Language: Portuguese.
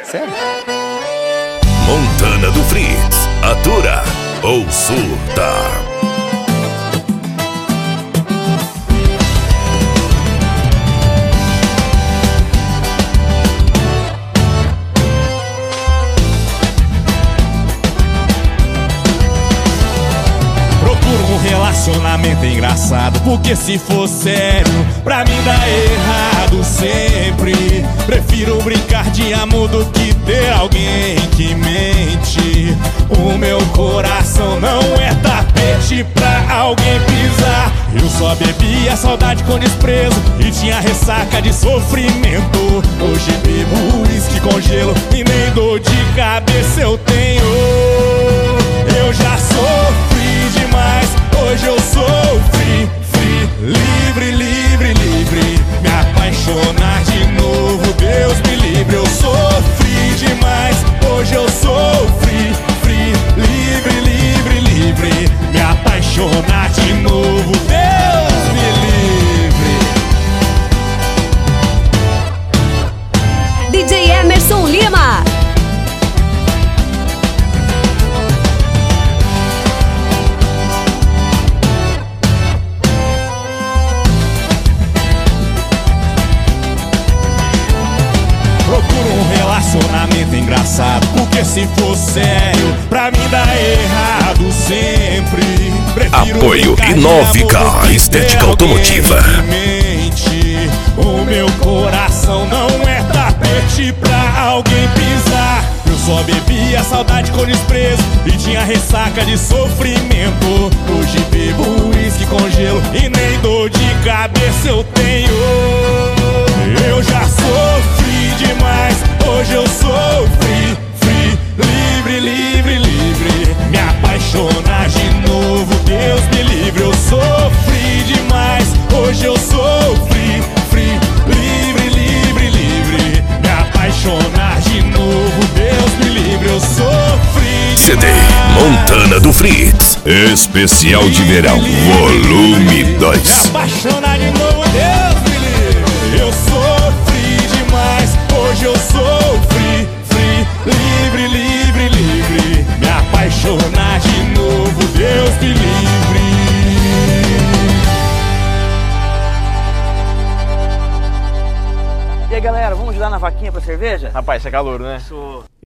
Sério? Montana do Fritz, atura ou surta? Relacionamento engraçado, porque se for sério, pra mim dá errado sempre. Prefiro brincar de amor do que ter alguém que mente. O meu coração não é tapete pra alguém pisar. Eu só bebia saudade com desprezo e tinha ressaca de sofrimento. Hoje bebo uísque com gelo e nem dor de cabeça eu tenho. Eu já sofri demais, hoje eu sou free, free, livre, livre, livre. Me apaixonar de novo, Deus me livre. Eu sofri demais, hoje eu sou free, free, livre, livre, livre. Me apaixonar de novo, Deus me livre. DJ Emerson Lima. Relacionamento engraçado, porque se for sério, pra mim dá errado sempre. Prefiro apoio Inovica, estética automotiva. O meu coração não é tapete pra alguém pisar. Eu só bebia saudade com desprezo e tinha ressaca de sofrimento. Hoje bebo uísque com gelo e nem dor de cabeça eu tenho. Eu já sofri demais, hoje eu sou free, free, livre, livre, livre. Me apaixonar de novo, Deus me livre. Eu sofri demais, hoje eu sou free, free, livre, livre, livre. Me apaixonar de novo, Deus me livre. Eu sofri demais. CD Montana do Fritz, especial de verão, volume 2. Me apaixonar de novo, Deus me livre. Eu sofri demais, hoje eu sou free, free, livre, livre, livre. Me apaixonar de novo, Deus me livre. E aí galera, vamos ajudar na vaquinha pra cerveja? Rapaz, você é calor, né? Sou.